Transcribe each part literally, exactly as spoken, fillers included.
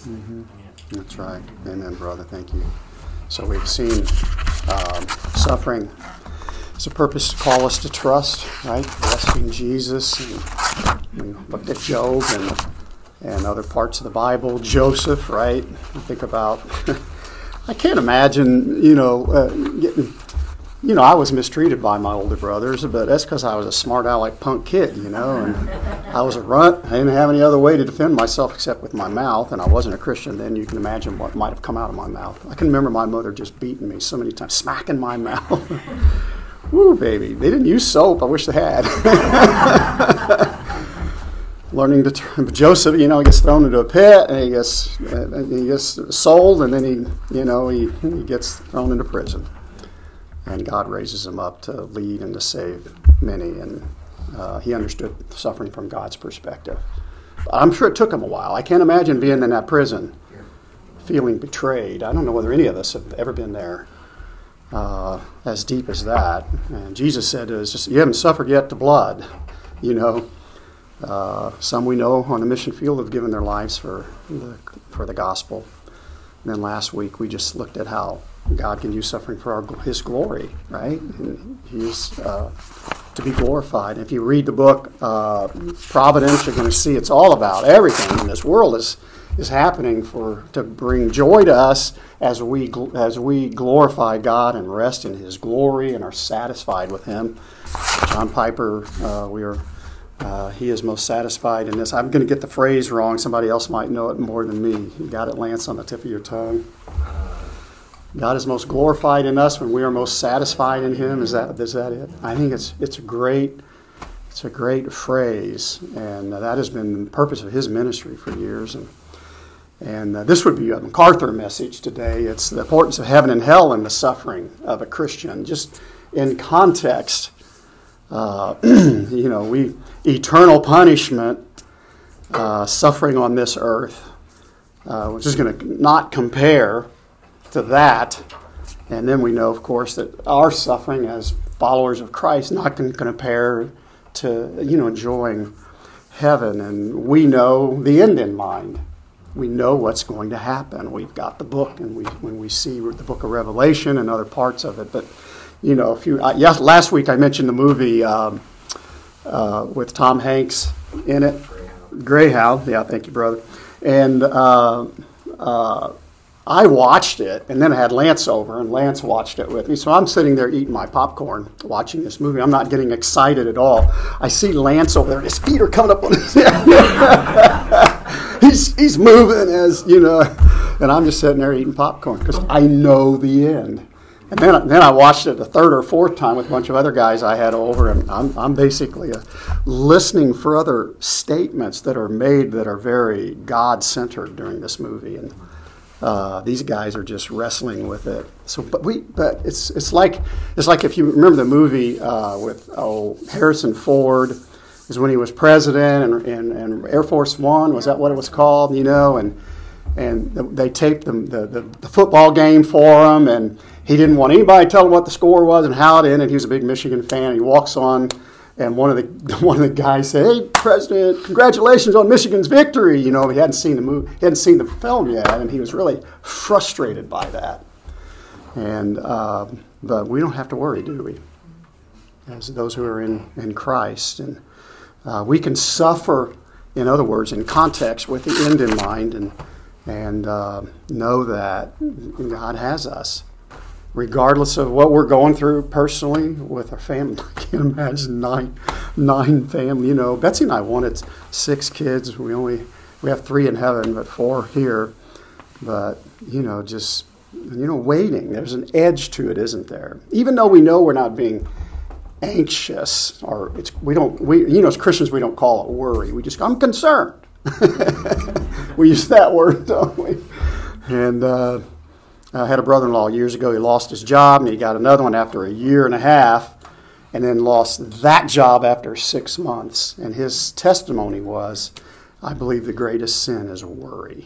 Mm-hmm. That's right. Amen, brother. Thank you. So we've seen um, suffering. It's a purpose to call us to trust, right? Resting Jesus. And we looked at Job and and other parts of the Bible. Joseph, right? I think about. I can't imagine, you know, uh, getting. You know, I was mistreated by my older brothers, but that's because I was a smart aleck punk kid, you know, and I was a runt. I didn't have any other way to defend myself except with my mouth, and I wasn't a Christian then. You can imagine what might have come out of my mouth. I can remember my mother just beating me so many times, smacking my mouth. Woo, baby. They didn't use soap. I wish they had. Learning to turn, Joseph, you know, he gets thrown into a pit, and he gets, uh, he gets sold, and then he, you know, he, he gets thrown into prison. And God raises him up to lead and to save many. And uh, he understood suffering from God's perspective. I'm sure it took him a while. I can't imagine being in that prison, feeling betrayed. I don't know whether any of us have ever been there uh, as deep as that. And Jesus said, it's just, you haven't suffered yet to blood. You know, uh, some we know on the mission field have given their lives for the, for the gospel. And then last week we just looked at how God can use suffering for our, His glory, right? And He's uh, to be glorified. If you read the book uh, Providence, you're going to see it's all about everything in this world is is happening for to bring joy to us as we as we glorify God and rest in His glory and are satisfied with Him. John Piper, uh, we are. Uh, he is most satisfied in this. I'm going to get the phrase wrong. Somebody else might know it more than me. You got it, Lance, on the tip of your tongue. God is most glorified in us when we are most satisfied in Him. Is that is that it? I think it's it's a great it's a great phrase, and uh, that has been the purpose of His ministry for years. And and uh, this would be a MacArthur message today. It's the importance of heaven and hell and the suffering of a Christian, just in context. Uh, you know, we eternal punishment, uh, suffering on this earth, uh, which is going to not compare to that. And then we know, of course, that our suffering as followers of Christ not going to compare to, you know, enjoying heaven. And we know the end in mind. We know what's going to happen. We've got the book, and we when we see the book of Revelation and other parts of it. But, you know, if you, uh, yes, last week I mentioned the movie um, uh, with Tom Hanks in it. Greyhound. Greyhound. Yeah, thank you, brother. And uh, uh, I watched it, and then I had Lance over, and Lance watched it with me. So I'm sitting there eating my popcorn, watching this movie. I'm not getting excited at all. I see Lance over there, and his feet are coming up on his head. he's, he's moving as, you know, and I'm just sitting there eating popcorn because I know the end. And then, then I watched it a third or fourth time with a bunch of other guys I had over, and I'm, I'm basically uh, listening for other statements that are made that are very God-centered during this movie. And Uh, these guys are just wrestling with it. So, but we, but it's it's like it's like if you remember the movie uh, with oh Harrison Ford, is when he was president, and, and and Air Force One, was that what it was called? You know, and and they taped them the, the the football game for him, and he didn't want anybody to tell him what the score was and how it ended. He was a big Michigan fan. He walks on. And one of the one of the guys said, "Hey, President, congratulations on Michigan's victory." You know, he hadn't seen the movie, he hadn't seen the film yet, and he was really frustrated by that. And uh, but we don't have to worry, do we? As those who are in, in Christ, and uh, we can suffer. In other words, in context, with the end in mind, and and uh, know that God has us. Regardless of what we're going through personally with our family. I can't imagine nine, nine family. You know, Betsy and I wanted six kids. We only, we have three in heaven, but four here. But, you know, just, you know, waiting. There's an edge to it, isn't there? Even though we know we're not being anxious, or it's, we don't, we, you know, as Christians, we don't call it worry. We just, I'm concerned. We use that word, don't we? And, uh, I had a brother-in-law years ago. He lost his job, and he got another one after a year and a half, and then lost that job after six months. And his testimony was, I believe the greatest sin is worry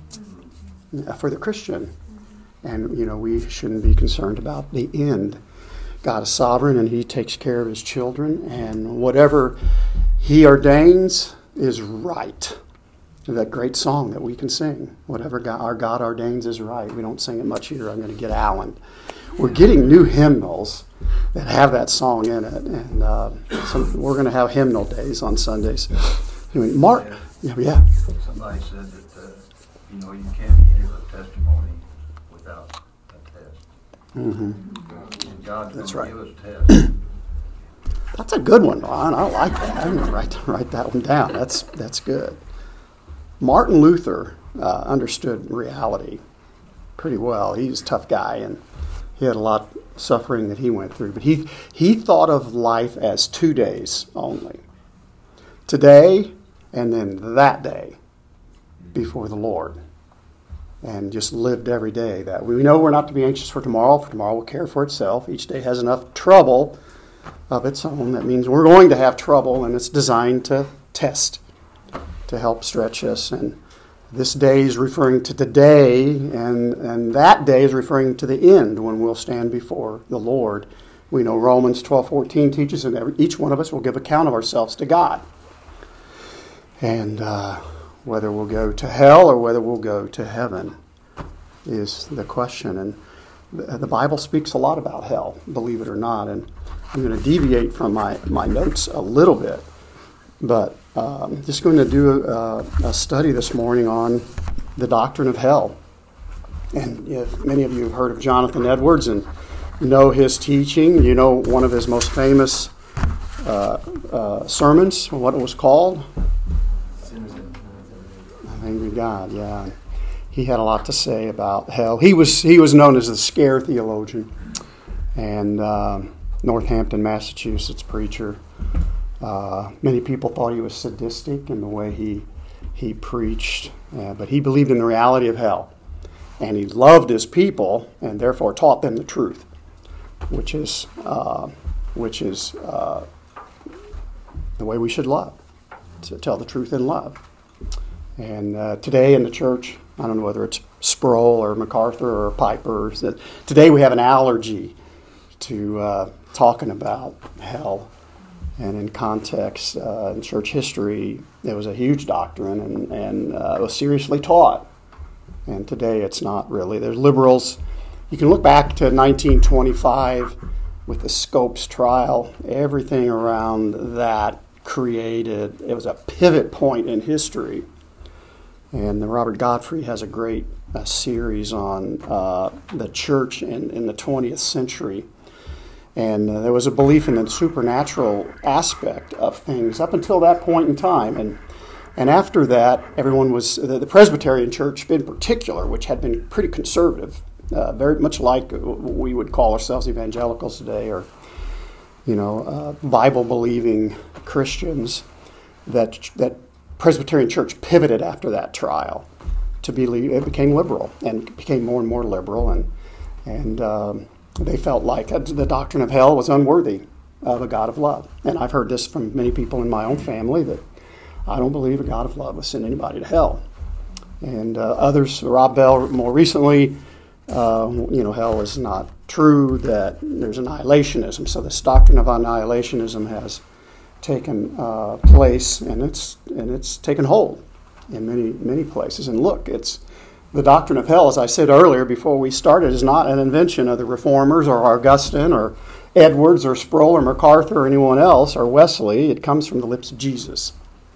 for the Christian. And, you know, we shouldn't be concerned about the end. God is sovereign, and He takes care of His children, and whatever He ordains is right. that great song that we can sing. Whatever God, our God ordains is right. We don't sing it much here. I'm going to get Alan. We're getting new hymnals that have that song in it, and uh, so we're going to have hymnal days on Sundays. Anyway, Mark, yeah, yeah. Somebody said that uh, you know you can't give a testimony without a test. Mm-hmm. And God's That's going right. to give us tests. That's a good one, Ron. I like that. I'm going to write, write that one down. That's that's good. Martin Luther uh, understood reality pretty well. He's a tough guy, and he had a lot of suffering that he went through. But he he thought of life as two days only. Today and then that day before the Lord. And just lived every day that. We know we're not to be anxious for tomorrow, for tomorrow will care for itself. Each day has enough trouble of its own. That means we're going to have trouble, and it's designed to test, to help stretch us. And this day is referring to today, and, and that day is referring to the end when we'll stand before the Lord. We know Romans twelve fourteen teaches that every, each one of us will give account of ourselves to God. And uh, whether we'll go to hell or whether we'll go to heaven is the question. And the, the Bible speaks a lot about hell, believe it or not. And I'm going to deviate from my, my notes a little bit, but uh, I'm just going to do a, a study this morning on the doctrine of hell. And if many of you have heard of Jonathan Edwards and know his teaching, you know one of his most famous uh, uh, sermons, what it was called? Angry God, yeah. He had a lot to say about hell. He was he was known as the scare theologian, and uh, Northampton, Massachusetts preacher. Uh, many people thought he was sadistic in the way he he preached, uh, but he believed in the reality of hell, and he loved his people, and therefore taught them the truth, which is uh, which is uh, the way we should love, to tell the truth in love. And uh, today in the church, I don't know whether it's Sproul or MacArthur or Piper, that today we have an allergy to uh, talking about hell. And in context, uh, in church history, it was a huge doctrine and, and uh, it was seriously taught. And today it's not really. There's liberals. You can look back to nineteen twenty-five with the Scopes trial. Everything around that created, it was a pivot point in history. And Robert Godfrey has a great uh, series on uh, the church in, in the twentieth century. And uh, there was a belief in the supernatural aspect of things up until that point in time. And and after that, everyone was, the, the Presbyterian church in particular, which had been pretty conservative, uh, very much like we would call ourselves evangelicals today, or, you know, uh, Bible-believing Christians, that that Presbyterian church pivoted after that trial to be, it became liberal and became more and more liberal, and and um, they felt like the doctrine of hell was unworthy of a God of love. And I've heard this from many people in my own family, that I don't believe a God of love will send anybody to hell. And uh, others, Rob Bell more recently, uh, you know, hell is not true, that there's annihilationism. So this doctrine of annihilationism has taken uh, place, and it's and it's taken hold in many many places. And look, it's the doctrine of hell, as I said earlier before we started, is not an invention of the Reformers or Augustine or Edwards or Sproul or MacArthur or anyone else or Wesley. It comes from the lips of Jesus,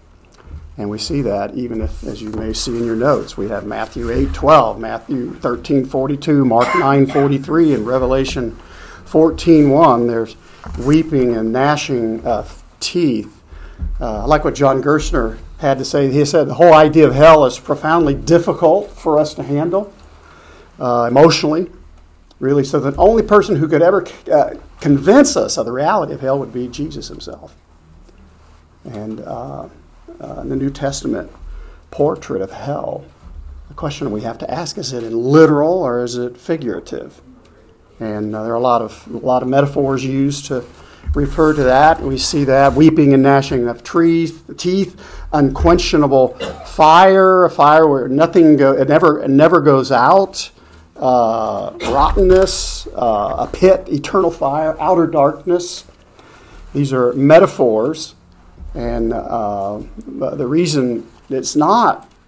and we see that even if, as you may see in your notes, we have Matthew eight twelve, Matthew thirteen forty-two, Mark nine forty-three, and Revelation fourteen one. There's weeping and gnashing of teeth. Uh, I like what John Gerstner had to say. He said the whole idea of hell is profoundly difficult for us to handle uh, emotionally, really, so the only person who could ever uh, convince us of the reality of hell would be Jesus himself. And uh, uh, in the New Testament portrait of hell, the question we have to ask, is it in literal or is it figurative? And uh, there are a lot of a lot of metaphors used to refer to that. We see that weeping and gnashing of trees, teeth, unquenchable fire, a fire where nothing go, it never it never goes out, uh, rottenness, uh, a pit, eternal fire, outer darkness. These are metaphors, and uh, the reason it's not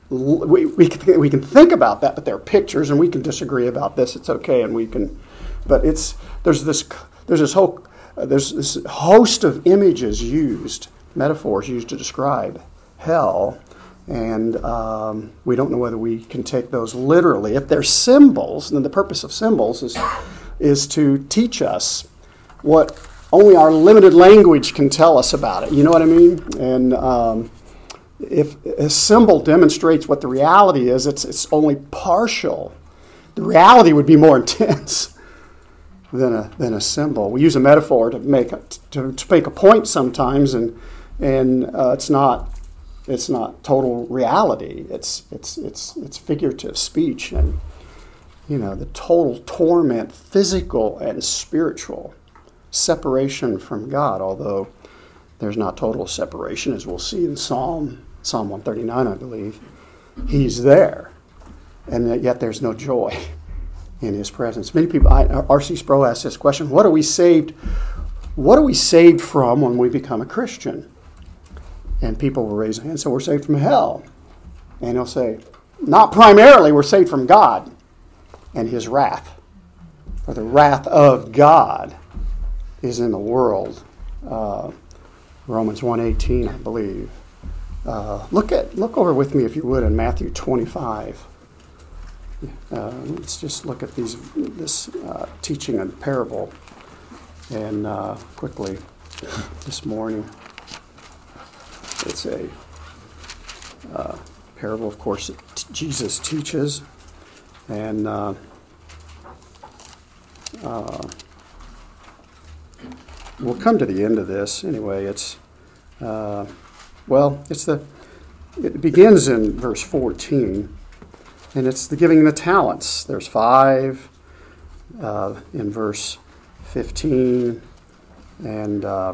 we we can, we can think about that, but they're pictures, and we can disagree about this. It's okay, and we can, but it's there's this there's this whole uh, there's this host of images used, metaphors used to describe hell, and um, we don't know whether we can take those literally. If they're symbols, then the purpose of symbols is is to teach us what only our limited language can tell us about it. You know what I mean? And um, if a symbol demonstrates what the reality is, it's it's only partial. The reality would be more intense than a than a symbol. We use a metaphor to make a, to, to make a point sometimes, and and uh, it's not it's not total reality. It's it's it's it's figurative speech, and you know the total torment, physical and spiritual separation from God. Although there's not total separation, as we'll see in Psalm. Psalm one thirty-nine, I believe, he's there, and yet there's no joy in his presence. Many people, R C Sproul asked this question, what are we saved, what are we saved from when we become a Christian? And people will raise their hands, so we're saved from hell. And he'll say, not primarily, we're saved from God and his wrath. For the wrath of God is in the world. Uh, Romans one eighteen, I believe. Uh, look at look over with me, if you would, in Matthew twenty-five. Uh, let's just look at these this uh, teaching and parable, and uh, quickly this morning. It's a uh, parable, of course, that t- Jesus teaches, and uh, uh, we'll come to the end of this anyway. It's. Uh, Well, it's the. It begins in verse fourteen, and it's the giving the talents. There's five uh, in verse fifteen, and uh,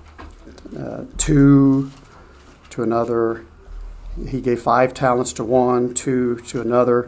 uh, two to another. He gave five talents to one, two to another,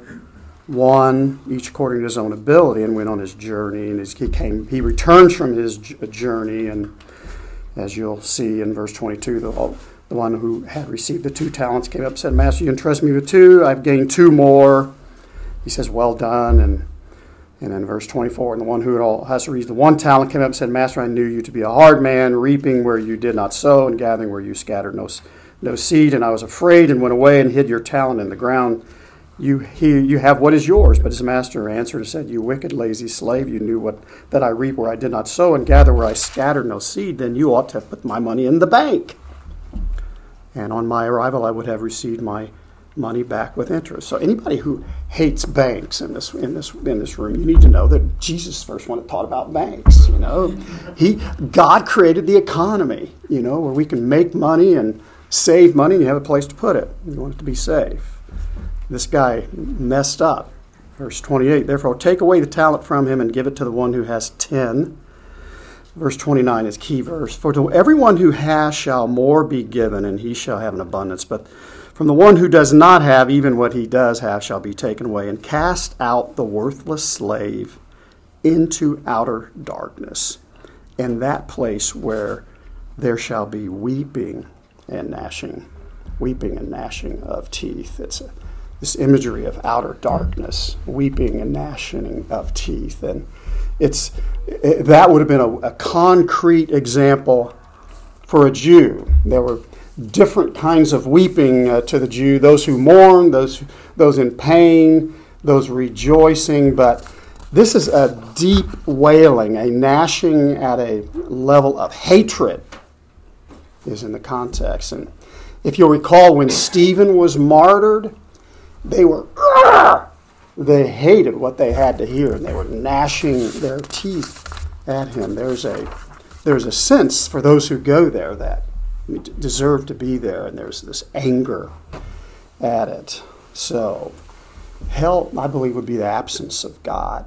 one each according to his own ability, and went on his journey. And he came. He returns from his journey, and as you'll see in verse twenty-two, the. The one who had received the two talents came up and said, Master, you entrust me with two. I've gained two more. He says, well done. And and in verse twenty-four, and the one who has received the one talent came up and said, Master, I knew you to be a hard man, reaping where you did not sow and gathering where you scattered no, no seed. And I was afraid and went away and hid your talent in the ground. You he, you have what is yours. But his master answered and said, you wicked, lazy slave, you knew what that I reap where I did not sow and gather where I scattered no seed. Then you ought to have put my money in the bank. And on my arrival, I would have received my money back with interest. So anybody who hates banks in this in this in this room, you need to know that Jesus first one that taught about banks. You know, he God created the economy. You know, where we can make money and save money, and you have a place to put it. You want it to be safe. This guy messed up. Verse twenty-eight. Therefore, take away the talent from him and give it to the one who has ten. Verse twenty-nine is key verse. For to everyone who has shall more be given, and he shall have an abundance. But from the one who does not have, even what he does have shall be taken away. And cast out the worthless slave into outer darkness, in that place where there shall be weeping and gnashing, weeping and gnashing of teeth. It's a, this imagery of outer darkness, weeping and gnashing of teeth. And it's it, that would have been a, a concrete example for a Jew. There were different kinds of weeping uh, to the Jew, those who mourn, those those in pain, those rejoicing. But this is a deep wailing, a gnashing at a level of hatred is in the context. And if you'll recall, when Stephen was martyred, they were, they hated what they had to hear, and they were gnashing their teeth at him. There's a, there's a sense for those who go there that we deserve to be there, and there's this anger at it. So hell, I believe, would be the absence of God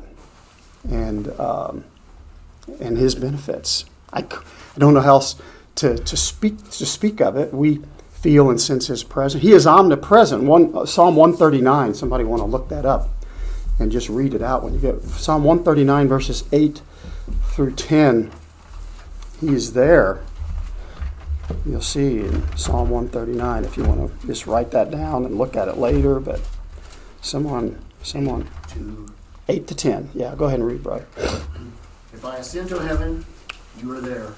and um, and His benefits. I, I don't know how else to, to speak to speak of it. We feel and sense His presence. He is omnipresent. One Psalm one thirty-nine. Somebody want to look that up and just read it out when you get Psalm one thirty-nine verses eight through ten. He is there. You'll see in Psalm one thirty-nine if you want to just write that down and look at it later. But someone, someone, To, eight to ten. Yeah, go ahead and read, brother. if I ascend to heaven, you are there.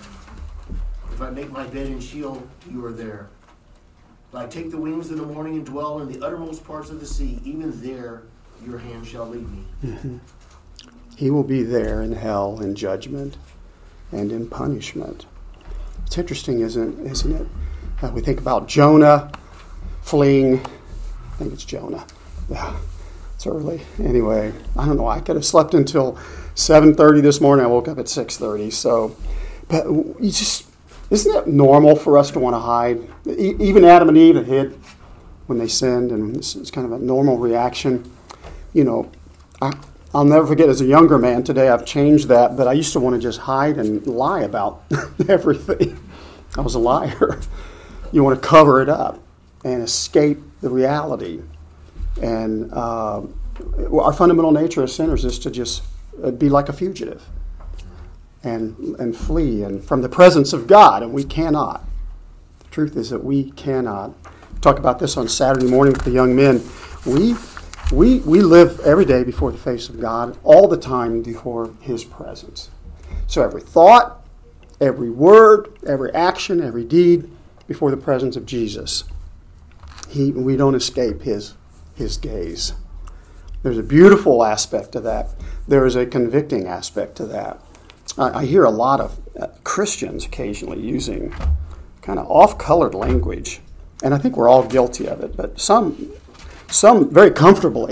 If I make my bed in Sheol, you are there. If I take the wings in the morning and dwell in the uttermost parts of the sea, even there your hand shall lead me. Mm-hmm. He will be there in hell, in judgment, and in punishment. It's interesting, isn't, isn't it? Uh, we think about Jonah fleeing. I think it's Jonah. Yeah, it's early. Anyway, I don't know. I could have slept until seven thirty this morning. I woke up at six thirty. So, but you just, isn't it normal for us to want to hide? E- even Adam and Eve had hid when they sinned, and it's, it's kind of a normal reaction. You know, I, I'll never forget as a younger man, today I've changed that, but I used to want to just hide and lie about everything. I was a liar. You want to cover it up and escape the reality. And uh, our fundamental nature as sinners is to just be like a fugitive and and flee and from the presence of God, and we cannot. The truth is that we cannot. We talk about this on Saturday morning with the young men. We We we live every day before the face of God, all the time before His presence. So every thought, every word, every action, every deed before the presence of Jesus. He we don't escape His His gaze. There's a beautiful aspect to that. There is a convicting aspect to that. I, I hear a lot of uh, Christians occasionally using kind of off-colored language, and I think we're all guilty of it, but some Some very comfortably,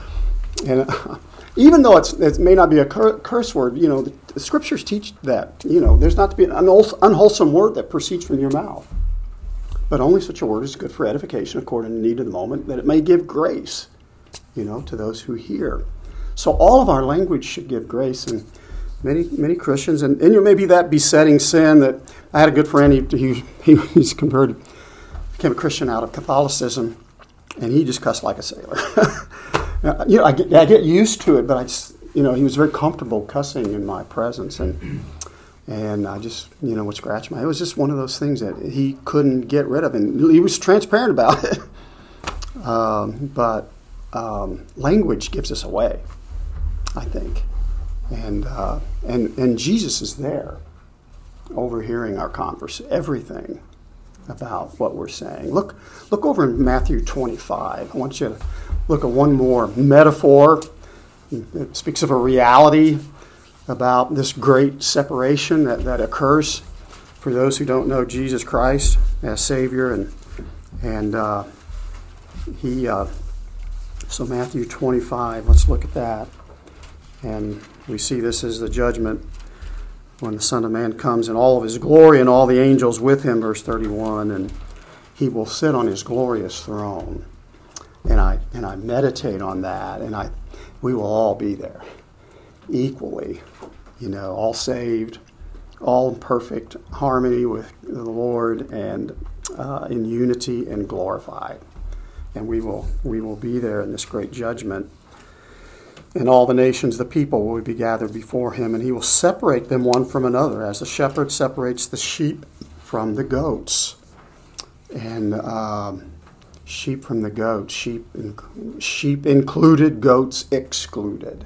and uh, even though it's, it may not be a cur- curse word, you know, the, the scriptures teach that, you know, there's not to be an unwhole- unwholesome word that proceeds from your mouth. But only such a word is good for edification according to the need of the moment, that it may give grace, you know, to those who hear. So all of our language should give grace, and many many Christians, and, and you maybe that besetting sin that I had a good friend, he, he, he he's converted, became a Christian out of Catholicism. And he just cussed like a sailor. you know, I get, I get used to it, but I just, you know, he was very comfortable cussing in my presence, and and I just, you know, would scratch my. It was just one of those things that he couldn't get rid of, and he was transparent about it. um, but um, language gives us away, I think, and uh, and and Jesus is there, overhearing our converse, everything about what we're saying. Look look over in Matthew twenty-five. I want you to look at one more metaphor. It speaks of a reality about this great separation that, that occurs for those who don't know Jesus Christ as Savior. And and uh, he uh, so Matthew twenty-five, let's look at that. And we see this as the judgment when the Son of Man comes in all of His glory and all the angels with Him, verse thirty-one, and He will sit on His glorious throne. And I and I meditate on that, and I we will all be there equally, you know, all saved, all in perfect harmony with the Lord, and uh, in unity and glorified. And we will we will be there in this great judgment. And all the nations, the people, will be gathered before Him, and He will separate them one from another, as the shepherd separates the sheep from the goats. And um, sheep from the goats, sheep, in, sheep included, goats excluded.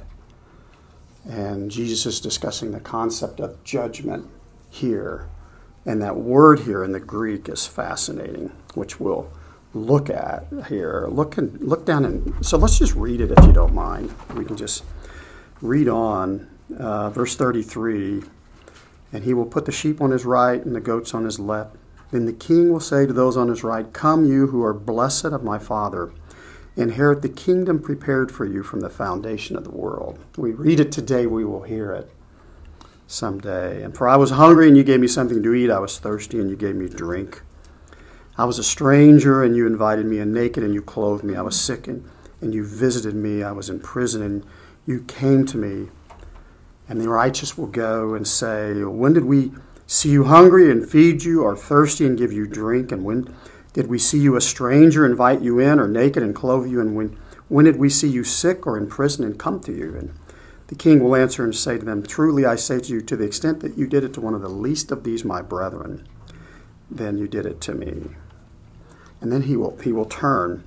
And Jesus is discussing the concept of judgment here. And that word here in the Greek is fascinating, which we'll look at here. Look and look down, and so let's just read it if you don't mind. We can just read on, uh, verse thirty-three. And He will put the sheep on His right and the goats on His left. Then the King will say to those on His right, "Come, you who are blessed of my Father, inherit the kingdom prepared for you from the foundation of the world." We read it today, we will hear it someday. "And for I was hungry, and you gave me something to eat. I was thirsty, and you gave me drink. I was a stranger, and you invited me, and naked, and you clothed me. I was sick, and, and you visited me. I was in prison, and you came to me." And the righteous will go and say, "When did we see you hungry and feed you, or thirsty and give you drink? And when did we see you a stranger, invite you in, or naked and clothe you? And when, when did we see you sick or in prison and come to you?" And the King will answer and say to them, "Truly I say to you, to the extent that you did it to one of the least of these my brethren, then you did it to me. And then he will he will turn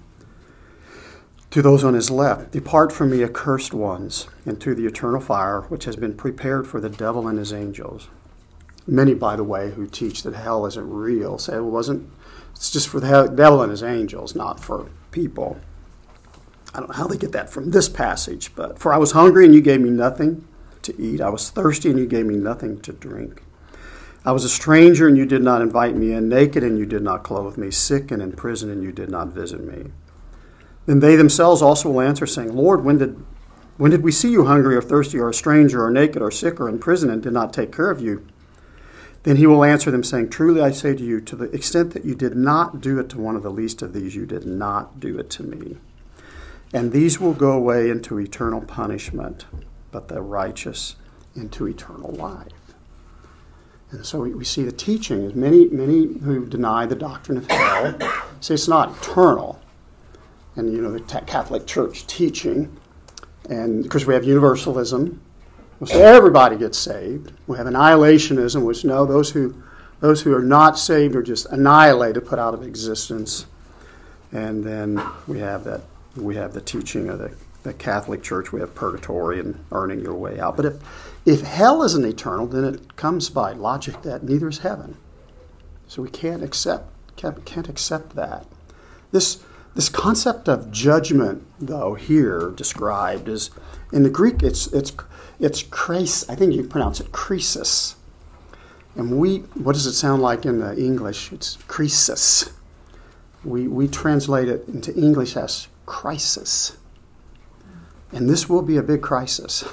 to those on his left. Depart from me, accursed ones, into the eternal fire, which has been prepared for the devil and his angels. Many, by the way, who teach that hell isn't real, say it wasn't. It's just for the devil and his angels, not for people. I don't know how they get that from this passage, but for I was hungry and you gave me nothing to eat. I was thirsty and you gave me nothing to drink. I was a stranger and you did not invite me in, naked and you did not clothe me, sick and in prison and you did not visit me. Then they themselves also will answer, saying, Lord, when did when did we see you hungry or thirsty or a stranger or naked or sick or in prison and did not take care of you? Then he will answer them, saying, Truly I say to you, to the extent that you did not do it to one of the least of these, you did not do it to me. And these will go away into eternal punishment, but the righteous into eternal life. And so we, we see the teaching is many, many who deny the doctrine of hell say it's not eternal. And, you know, the Catholic Church teaching, and because we have universalism, we'll say everybody gets saved. We have annihilationism, which no, those who those who are not saved are just annihilated, put out of existence. And then we have that we have the teaching of the, the Catholic Church. We have purgatory and earning your way out. But if if hell isn't eternal, then it comes by logic that neither is heaven. So we can't accept can't, can't accept that. This this concept of judgment, though, here described is in the Greek. It's it's it's kris. I think you pronounce it krisis. And we, what does it sound like in the English? It's krisis. We we translate it into English as crisis. And this will be a big crisis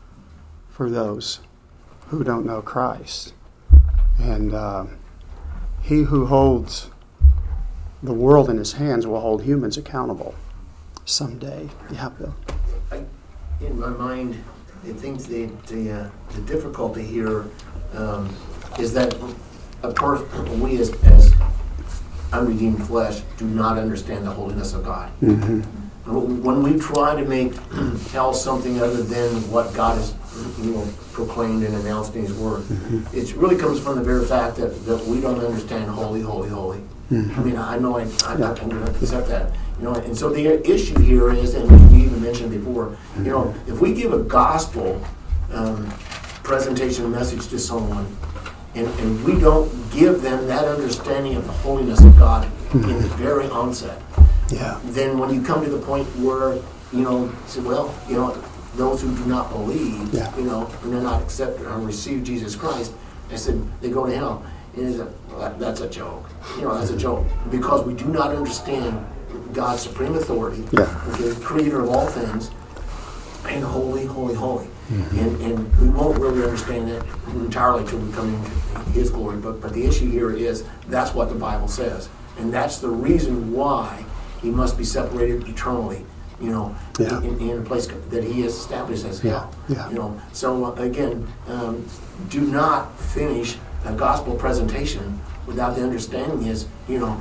for those who don't know Christ. And uh, he who holds the world in his hands will hold humans accountable someday. Yeah, Bill. I, in my mind, I think the the, uh, the difficulty here um, is that a person, we as, as unredeemed flesh do not understand the holiness of God. Mm-hmm. When we try to make hell something other than what God has, you know, proclaimed and announced in His Word, mm-hmm. it really comes from the very fact that, that we don't understand holy, holy, holy. Mm-hmm. I mean, I know I, I, I can accept that. You know, and so the issue here is, and we even mentioned before, you know, if we give a gospel um, presentation message to someone, and, and we don't give them that understanding of the holiness of God mm-hmm. in the very onset, yeah. then when you come to the point where, you know, say, well, you know, those who do not believe, yeah. you know, and they're not accept or receive Jesus Christ, I said, they go to hell. And it's a, well, that's a joke. You know, that's a joke. Because we do not understand God's supreme authority, yeah. okay, creator of all things, and holy, holy, holy. Mm-hmm. And and we won't really understand that entirely until we come into His glory. But but the issue here is that's what the Bible says. And that's the reason why He must be separated eternally, you know, yeah. in, in a place that He has established as hell. Yeah. Yeah. You know, so uh, again, um, do not finish a gospel presentation without the understanding is, you know,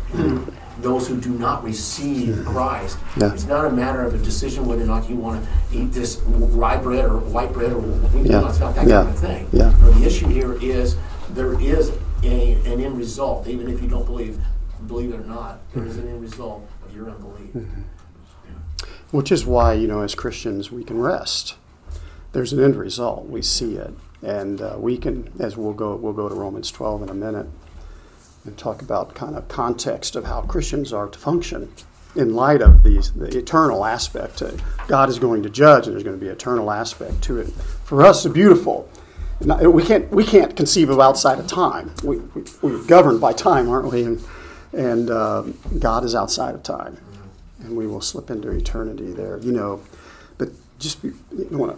those who do not receive Christ. Yeah. It's not a matter of a decision whether or not you want to eat this rye bread or white bread or you know, yeah. it's not that yeah. kind of thing. Yeah. No, the issue here is there is a, an end result, even if you don't believe, believe it or not, there is an end result of your unbelief. Mm-hmm. Yeah. Which is why, you know, as Christians, we can rest. There's an end result. We see it. And uh, we can, as we'll go, we'll go to Romans twelve in a minute and talk about kind of context of how Christians are to function in light of these, the eternal aspect. Uh, God is going to judge, and there's going to be an eternal aspect to it. For us, it's beautiful. We can't we can't conceive of outside of time. We, we, we're governed by time, aren't we? And, and uh, God is outside of time, and we will slip into eternity there. You know, but just be, you know,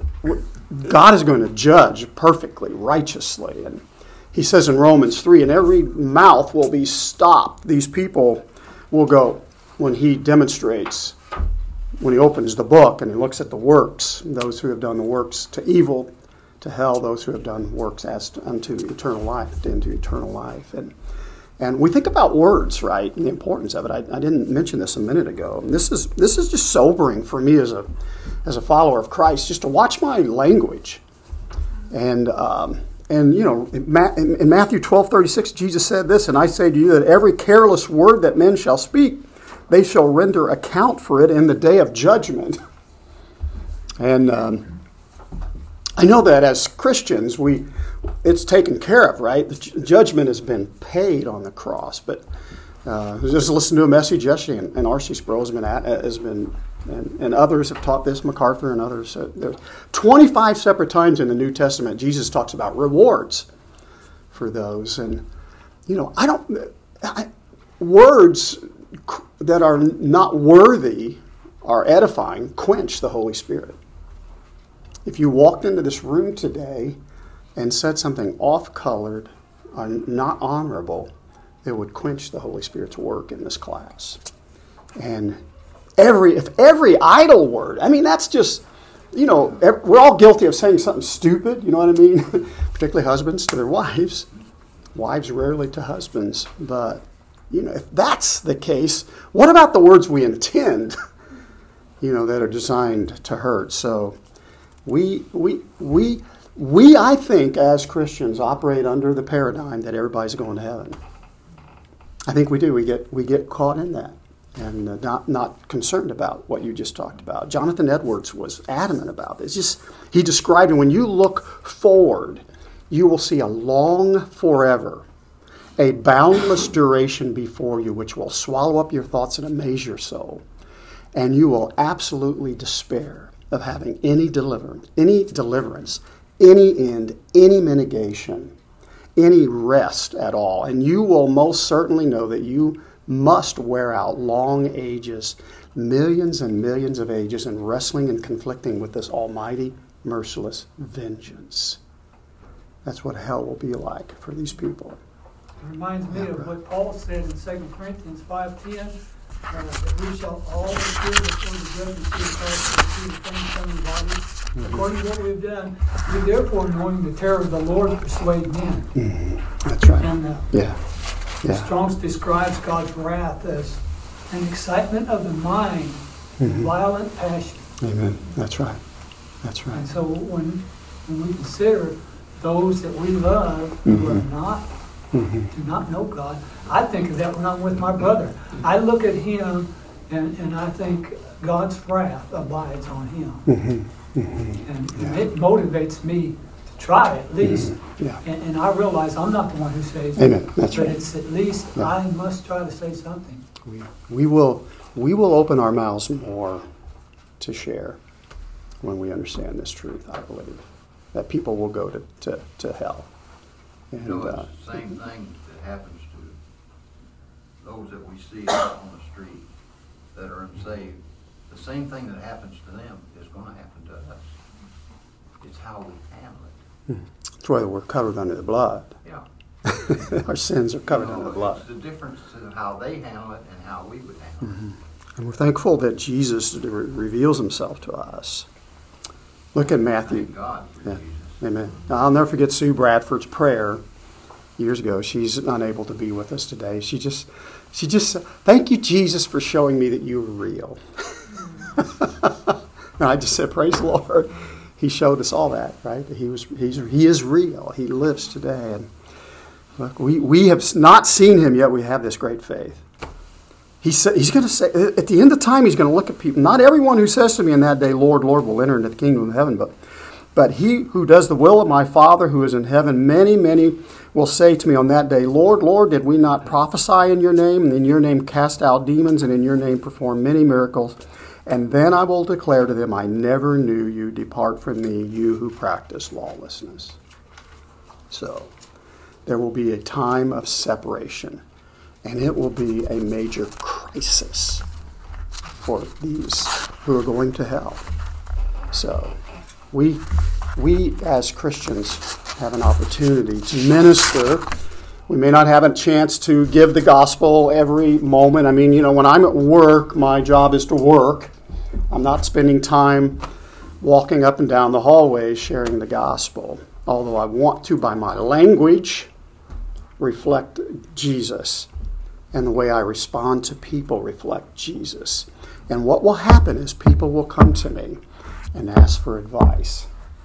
God is going to judge perfectly, righteously, and He says in Romans three, and every mouth will be stopped. These people will go when He demonstrates, when He opens the book and He looks at the works, those who have done the works to evil, to hell, those who have done works as to, unto eternal life, into eternal life. And and we think about words, right, and the importance of it. I, I didn't mention this a minute ago. And this is this is just sobering for me as a as a follower of Christ, just to watch my language. And um, and you know, in, Ma- in Matthew twelve thirty-six, Jesus said this, and I say to you that every careless word that men shall speak, they shall render account for it in the day of judgment. And um, I know that as Christians, we it's taken care of, right? The ju- judgment has been paid on the cross. But uh, just listened to a message yesterday, and, and R C Sproul has been at, has been, and, and others have taught this, MacArthur and others. Uh, there's twenty-five separate times in the New Testament Jesus talks about rewards for those, and you know, I don't I, words that are not worthy are edifying quench the Holy Spirit. If you walked into this room today and said something off-colored or not honorable, it would quench the Holy Spirit's work in this class. And every if every idle word, I mean, that's just, you know, we're all guilty of saying something stupid, you know what I mean? Particularly husbands to their wives. Wives rarely to husbands. But, you know, if that's the case, what about the words we intend, you know, that are designed to hurt? So we, we, we, we, I think, as Christians, operate under the paradigm that everybody's going to heaven. I think we do. We get we get caught in that and uh, not not concerned about what you just talked about. Jonathan Edwards was adamant about this. Just he described it. When you look forward, you will see a long forever, a boundless duration before you, which will swallow up your thoughts and amaze your soul, and you will absolutely despair of having any deliverance, any deliverance, any end, any mitigation, any rest at all. And you will most certainly know that you must wear out long ages, millions and millions of ages, in wrestling and conflicting with this almighty, merciless vengeance. That's what hell will be like for these people. It reminds me of what Paul said in Second Corinthians five ten, uh, that we shall all appear before the judgment seat of Christ and see the things done in bodies. Mm-hmm. According to what we've done, we therefore, knowing the terror of the Lord, persuade men. Mm-hmm. That's right. And, uh, yeah. yeah. Strong's describes God's wrath as an excitement of the mind, mm-hmm. violent passion. Amen. That's right. That's right. And so when, when we consider those that we love mm-hmm. who are not, mm-hmm. do not know God, I think of that when I'm with my brother. I look at him and, and I think God's wrath abides on him. Mm-hmm. Mm-hmm. And, and yeah. it motivates me to try at least. Mm-hmm. Yeah. And, and I realize I'm not the one who saves Amen. it. That's but right. it's at least yeah. I must try to say something. We, we will we will open our mouths more to share when we understand this truth, I believe. That people will go to, to, to hell. And, you know, it's uh, the same thing that happens to those that we see out on the street that are unsaved. The same thing that happens to them is going to happen to us. It's how we handle it. That's why we're covered under the blood. Yeah. Our sins are covered you know, under the blood. It's the difference in how they handle it and how we would handle Mm-hmm. it. And we're thankful that Jesus re- reveals himself to us. Look at Matthew. Thank God for Yeah. Jesus. Amen. Now, I'll never forget Sue Bradford's prayer years ago. She's unable to be with us today. She just, she just said, "Thank you, Jesus, for showing me that you were real." And I just said, "Praise the Lord." He showed us all that, right? That he was, he's, he is real. He lives today. And look, we, we have not seen him yet. We have this great faith. He said, he's going to say, at the end of time, he's going to look at people. Not everyone who says to me in that day, "Lord, Lord," will enter into the kingdom of heaven, but But he who does the will of my Father who is in heaven, many, many will say to me on that day, "Lord, Lord, did we not prophesy in your name, and in your name cast out demons, and in your name perform many miracles? And then I will declare to them, I never knew you. Depart from me, you who practice lawlessness." So there will be a time of separation, and it will be a major crisis for these who are going to hell. So We, we as Christians have an opportunity to minister. We may not have a chance to give the gospel every moment. I mean, you know, when I'm at work, my job is to work. I'm not spending time walking up and down the hallways sharing the gospel, although I want to, by my language, reflect Jesus. And the way I respond to people reflect Jesus. And what will happen is people will come to me and ask for advice.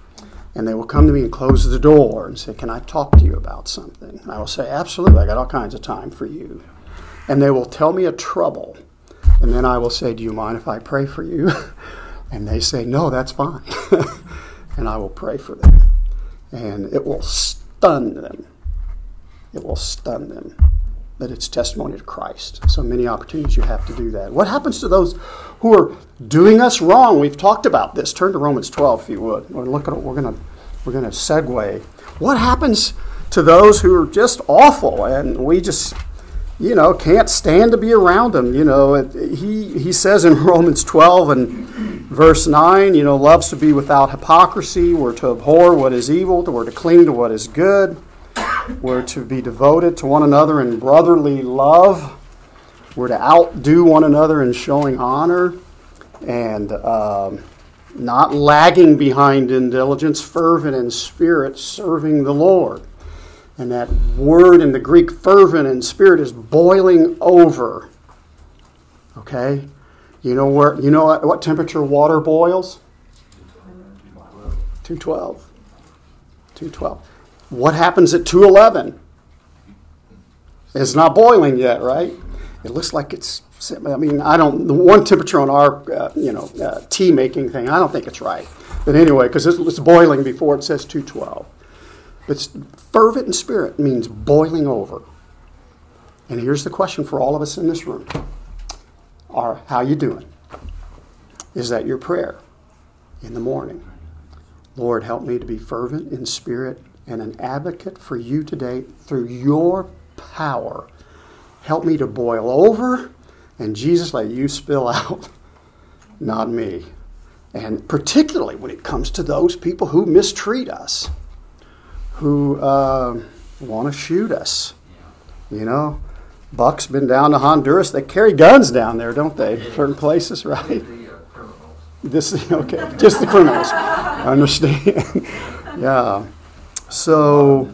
And they will come to me and close the door and say, can I talk to you about something? And I will say, absolutely, I got all kinds of time for you. And they will tell me a trouble. And then I will say, do you mind if I pray for you? And they say, no, that's fine. And I will pray for them. And it will stun them. It will stun them. But it's testimony to Christ. So many opportunities you have to do that. What happens to those who are doing us wrong? We've talked about this. Turn to Romans twelve, if you would. Or look at it. We're gonna we're gonna segue. What happens to those who are just awful and we just, you know, can't stand to be around them? You know, it, he he says in Romans twelve and verse nine, you know, loves to be without hypocrisy. We're to abhor what is evil. We're to cling to what is good. We're to be devoted to one another in brotherly love. We're to outdo one another in showing honor and um, not lagging behind in diligence, fervent in spirit, serving the Lord. And that word in the Greek, fervent in spirit, is boiling over. Okay? You know where? You know what, what temperature water boils? two twelve. two twelve. What happens at two eleven? It's not boiling yet, right? It looks like it's, I mean, I don't, the one temperature on our, uh, you know, uh, tea making thing, I don't think it's right. But anyway, because it's, it's boiling before it says two twelve. But fervent in spirit means boiling over. And here's the question for all of us in this room. Are, how you doing? Is that your prayer in the morning? Lord, help me to be fervent in spirit and an advocate for you today through your power. Help me to boil over, and Jesus, let you spill out, not me. And particularly when it comes to those people who mistreat us, who uh, want to shoot us. You know, Buck's been down to Honduras. They carry guns down there, don't they? Certain places, right? This is okay. Just the criminals. I understand. Yeah. So,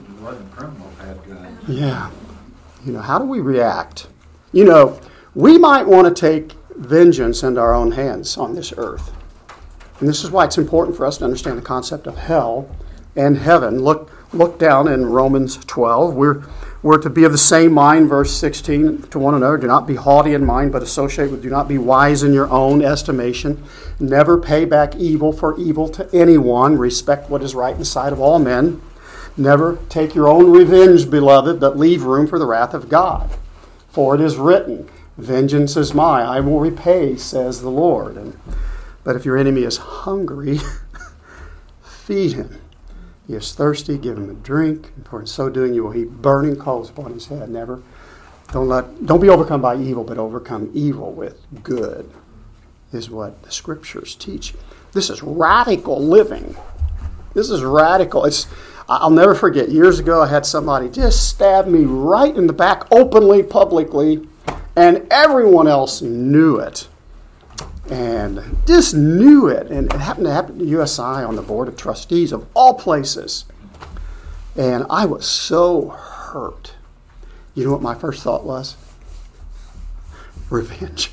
yeah, you know, how do we react? You know, we might want to take vengeance into our own hands on this earth. And this is why it's important for us to understand the concept of hell and heaven. Look look down in Romans twelve. We're, we're to be of the same mind, verse sixteen, to one another. Do not be haughty in mind, but associate with, do not be wise in your own estimation. Never pay back evil for evil to anyone. Respect what is right in the sight of all men. Never take your own revenge, beloved, but leave room for the wrath of God. For it is written, vengeance is mine, I will repay, says the Lord. And, but if your enemy is hungry, feed him. He is thirsty, give him a drink, for in so doing you will heap burning coals upon his head. Never, don't let, don't be overcome by evil, but overcome evil with good, is what the Scriptures teach. This is radical living. This is radical. It's, I'll never forget, years ago I had somebody just stab me right in the back, openly, publicly, and everyone else knew it. And just knew it. And it happened to happen to U S I on the Board of Trustees of all places. And I was so hurt. You know what my first thought was? Revenge.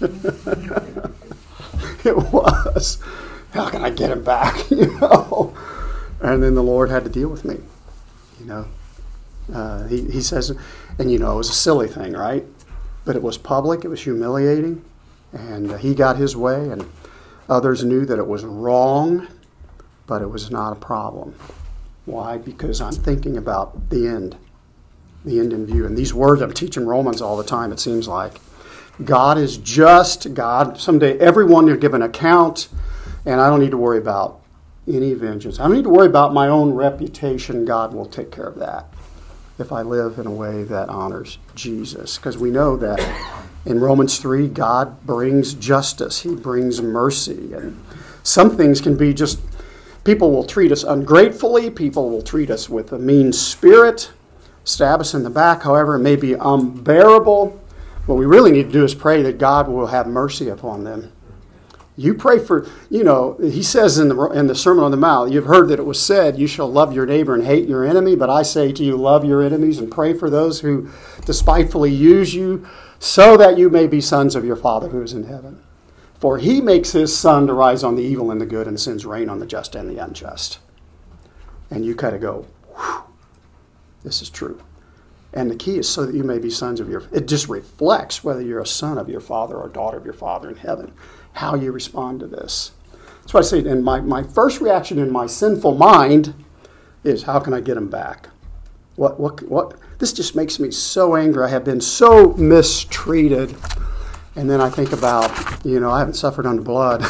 It was. How can I get him back? You know? And then the Lord had to deal with me. You know? Uh, he, he says, and you know, it was a silly thing, right? But it was public. It was humiliating. And uh, he got his way, and others knew that it was wrong, but it was not a problem. Why? Because I'm thinking about the end, the end in view. And these words I'm teaching Romans all the time, it seems like. God is just. God, someday everyone will give an account, and I don't need to worry about any vengeance. I don't need to worry about my own reputation. God will take care of that if I live in a way that honors Jesus. Because we know that in Romans three, God brings justice. He brings mercy. And some things can be just, people will treat us ungratefully. People will treat us with a mean spirit, stab us in the back. However, it may be unbearable. What we really need to do is pray that God will have mercy upon them. You pray for, you know, he says in the in the Sermon on the Mount, you've heard that it was said, you shall love your neighbor and hate your enemy. But I say to you, love your enemies and pray for those who despitefully use you, so that you may be sons of your Father who is in heaven. For he makes his sun to rise on the evil and the good, and sends rain on the just and the unjust. And you kind of go, whew, this is true. And the key is so that you may be sons of your, it just reflects whether you're a son of your father or daughter of your father in heaven, how you respond to this. That's why I say, and my, my first reaction in my sinful mind is, how can I get him back? What, what, what? This just makes me so angry. I have been so mistreated. And then I think about, you know, I haven't suffered under blood.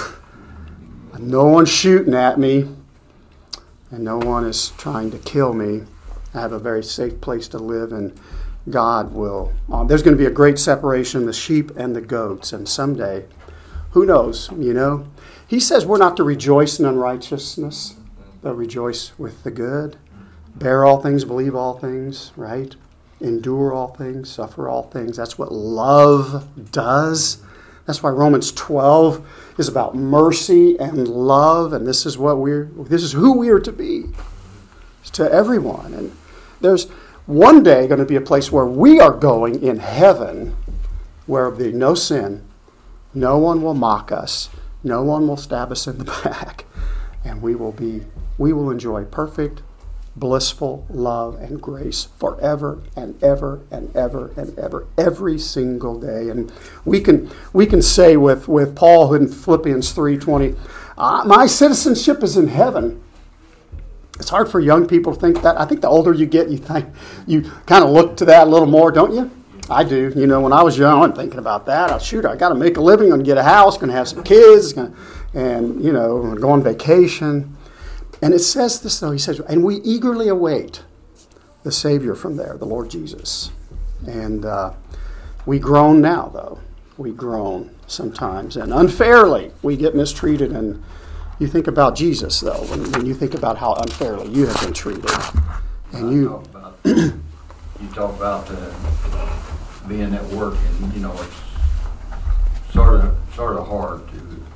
No one's shooting at me, and no one is trying to kill me. I have a very safe place to live, and God will. Um, there's going to be a great separation, the sheep and the goats, and someday, who knows, you know? He says we're not to rejoice in unrighteousness, but rejoice with the good. Bear all things, believe all things, right? Endure all things, suffer all things. That's what love does. That's why Romans twelve is about mercy and love, and this is what we're, this is who we are to be to everyone. And there's one day going to be a place where we are going in heaven, where there will be no sin, no one will mock us, no one will stab us in the back, and we will be, we will enjoy perfect, blissful love and grace forever and ever and ever and ever, every single day. And we can we can say with, with Paul in Philippians three twenty, uh, my citizenship is in heaven. It's hard for young people to think that. I think the older you get, you think you kind of look to that a little more, don't you? I do. You know, when I was young, I wasn't thinking about that. I shoot, I got to make a living, I'm going to get a house, going to have some kids, gonna, and you know, go on vacation. And it says this, though, he says, and we eagerly await the Savior from there, the Lord Jesus. And uh, we groan now, though. We groan sometimes. And unfairly, we get mistreated. And you think about Jesus, though, when, when you think about how unfairly you have been treated. And you talk about, you talk about uh, being at work, and, you know, it's sort of, sort of hard to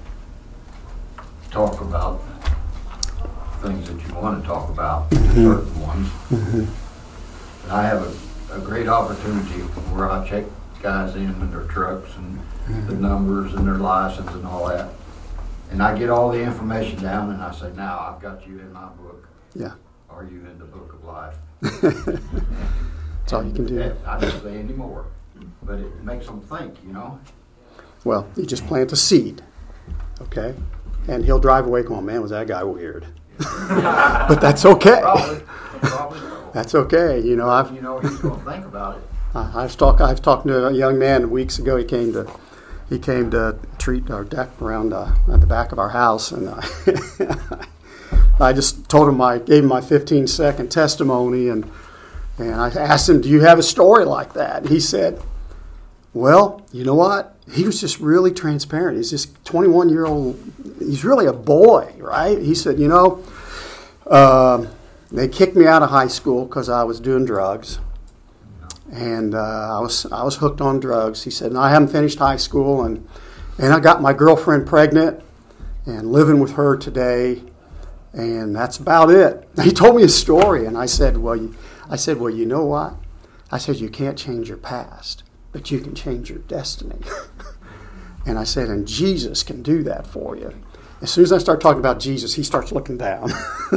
talk about things that you want to talk about, mm-hmm. certain ones. Mm-hmm. And I have a, a great opportunity where I check guys in and their trucks and mm-hmm. their numbers and their license and all that. And I get all the information down and I say, now I've got you in my book. Yeah. Are you in the book of life? That's all you can do. I don't say any more. But it makes them think, you know. Well, you just plant a seed, okay? And he'll drive away going, man, was that guy weird? But that's okay. Probably. Probably so. That's okay. You know, I've you know he's going to think about it. I, I've talked. I've talked to a young man weeks ago. He came to he came to treat our deck around uh, at the back of our house, and uh, I just told him I gave him my fifteen second testimony, and and I asked him, "Do you have a story like that?" And he said, "Well, you know what? He was just really transparent. He's just twenty-one year old. He's really a boy, right?" He said, "You know, uh, they kicked me out of high school because I was doing drugs, and uh, I was I was hooked on drugs." He said, "And I haven't finished high school, and and I got my girlfriend pregnant, and living with her today, and that's about it." He told me a story, and I said, "Well, you, I said, well, you know what? I said you can't change your past, but you can change your destiny." And I said, and Jesus can do that for you. As soon as I start talking about Jesus, he starts looking down.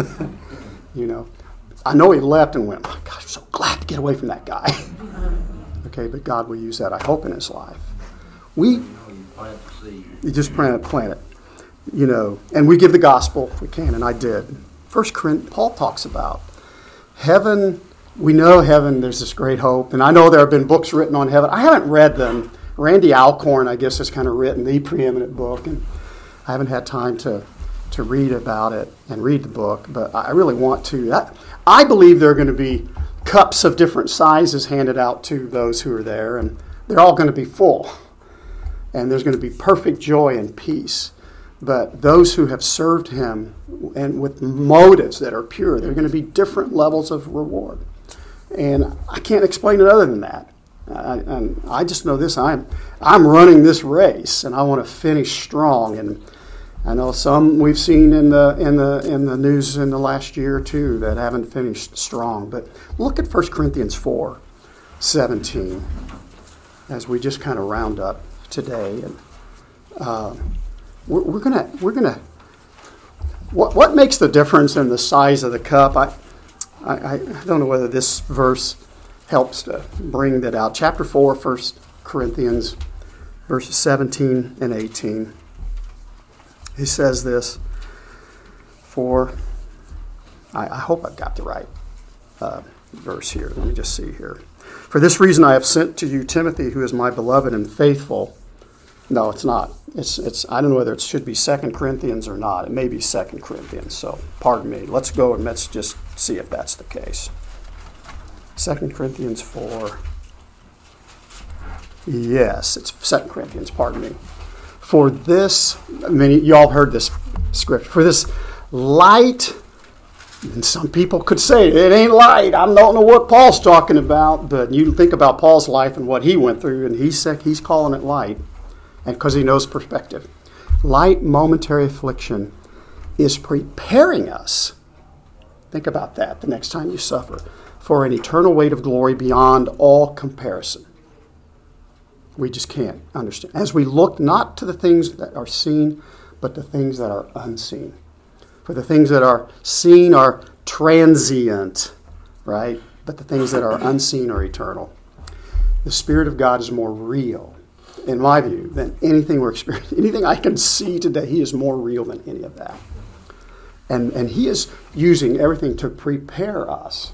You know, I know he left and went, oh, gosh, I'm so glad to get away from that guy. Okay, but God will use that, I hope, in his life. We, You know, you plant the seed. you just plant it, plant it. You know, and we give the gospel if we can, and I did. First Corinthians, Paul talks about heaven. We know heaven, there's this great hope. And I know there have been books written on heaven. I haven't read them. Randy Alcorn, I guess, has kind of written the preeminent book. And I haven't had time to, to read about it and read the book. But I really want to. I, I believe there are going to be cups of different sizes handed out to those who are there. And they're all going to be full. And there's going to be perfect joy and peace. But those who have served him and with motives that are pure, there are going to be different levels of reward. And I can't explain it other than that. I, and I just know this: I'm I'm running this race, and I want to finish strong. And I know some we've seen in the in the in the news in the last year or two that haven't finished strong. But look at First Corinthians four seventeen as we just kind of round up today. And uh, we're, we're gonna we're gonna what what makes the difference in the size of the cup? I, I, I don't know whether this verse helps to bring that out. Chapter four, First Corinthians, verses seventeen and eighteen. He says this, for, I, I hope I've got the right uh, verse here. Let me just see here. For this reason I have sent to you Timothy, who is my beloved and faithful. No, it's not. It's it's. I don't know whether it should be Second Corinthians or not. It may be Second Corinthians, so pardon me. Let's go and let's just see if that's the case. Second Corinthians four. Yes, it's Second Corinthians, pardon me. For this, I mean, you all heard this scripture. For this light, and some people could say, it ain't light. I don't know what Paul's talking about. But you think about Paul's life and what he went through, and he's, he's calling it light, and because he knows perspective. Light momentary affliction is preparing us. Think about that the next time you suffer. For an eternal weight of glory beyond all comparison. We just can't understand. As we look not to the things that are seen, but the things that are unseen. For the things that are seen are transient, right? But the things that are unseen are eternal. The Spirit of God is more real, in my view, than anything we're experiencing. Anything I can see today, He is more real than any of that. And, and He is using everything to prepare us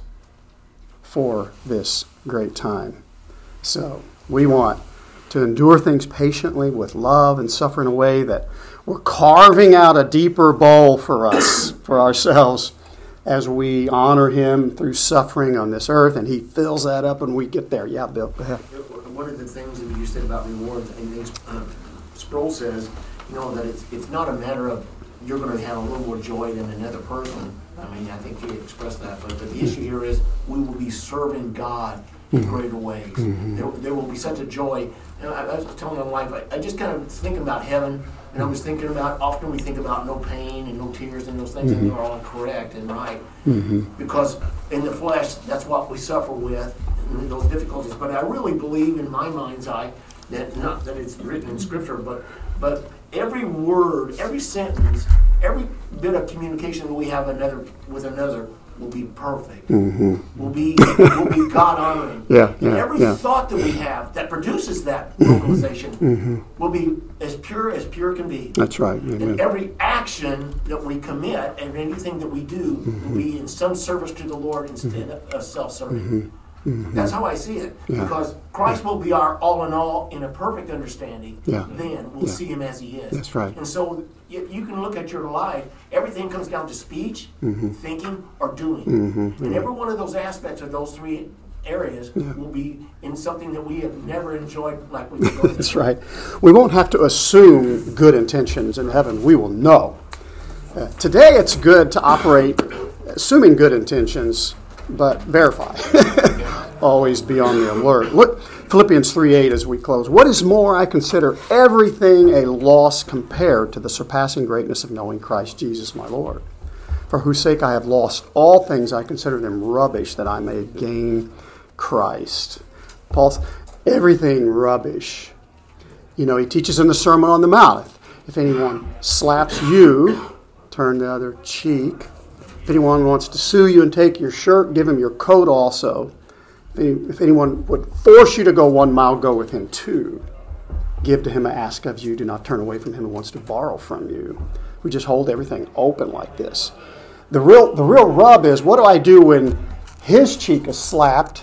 for this great time. So we want to endure things patiently with love and suffer in a way that we're carving out a deeper bowl for us, for ourselves, as we honor Him through suffering on this earth, and He fills that up and we get there. Yeah, Bill, go ahead. One of the things that you said about rewards, I think uh, Sproul says, you know, that it's it's not a matter of you're going to have a little more joy than another person. I mean, I think he expressed that, but, but the issue here is we will be serving God in greater ways. Mm-hmm. There, there will be such a joy. And I, I was telling my wife, I, I just kind of think about heaven, and I was thinking about, often we think about no pain and no tears and those things, mm-hmm. and they're all correct and right. Mm-hmm. Because in the flesh, that's what we suffer with, and those difficulties. But I really believe in my mind's eye, that not that it's written in Scripture, but but every word, every sentence, every bit of communication that we have another with another will be perfect. Mm-hmm. Will be will be God honoring. Yeah, yeah, and every yeah. thought that we have that produces that vocalization mm-hmm. will be as pure as pure can be. That's right. Amen. And every action that we commit and anything that we do mm-hmm. will be in some service to the Lord instead mm-hmm. of self-serving. Mm-hmm. Mm-hmm. That's how I see it. Yeah. Because Christ will be our all in all in a perfect understanding. Yeah. Then we'll yeah. see Him as He is. That's right. And so you, you can look at your life, everything comes down to speech, mm-hmm. thinking, or doing. Mm-hmm. And every one of those aspects of those three areas yeah. will be in something that we have never enjoyed like we go That's right. We won't have to assume good intentions in heaven. We will know. Uh, today it's good to operate assuming good intentions, but verify. Always be on the alert. Look, Philippians three eight as we close. What is more, I consider everything a loss compared to the surpassing greatness of knowing Christ Jesus my Lord, for whose sake I have lost all things. I consider them rubbish, that I may gain Christ. Paul's everything rubbish. You know, he teaches in the Sermon on the Mount. If anyone slaps you, turn the other cheek. If anyone wants to sue you and take your shirt, give him your coat also. If anyone would force you to go one mile, go with him two. Give to him, ask of you. Do not turn away from him who wants to borrow from you. We just hold everything open like this. The real, the real rub is, what do I do when his cheek is slapped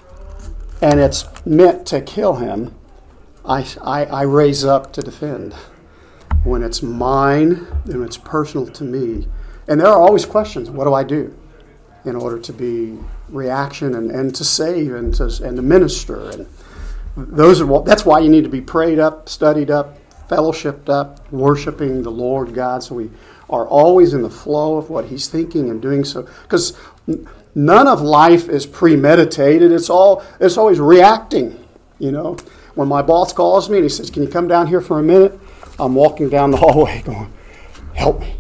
and it's meant to kill him? I, I, I raise up to defend. When it's mine, and it's personal to me. And there are always questions. What do I do in order to be reaction and, and to save and to and to minister? And those are what, that's why you need to be prayed up, studied up, fellowshipped up, worshiping the Lord God, so we are always in the flow of what He's thinking and doing. So, because none of life is premeditated. It's all it's always reacting. You know, when my boss calls me and he says, "Can you come down here for a minute?" I'm walking down the hallway going, "Help me."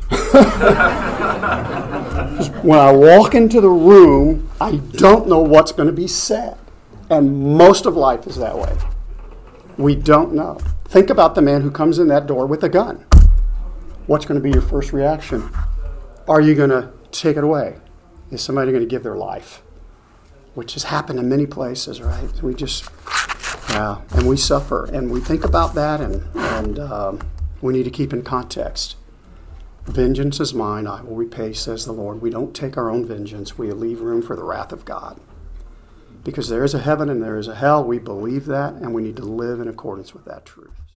When I walk into the room, I don't know what's going to be said. And most of life is that way. We don't know. Think about the man who comes in that door with a gun. What's going to be your first reaction? are you going to take it away? Is somebody going to give their life? Which has happened in many places, right? We just, yeah, and we suffer. And we think about that, and, and um, we need to keep in context. Vengeance is mine, I will repay, says the Lord. We don't take our own vengeance. We leave room for the wrath of God. Because there is a heaven and there is a hell. We believe that, and we need to live in accordance with that truth.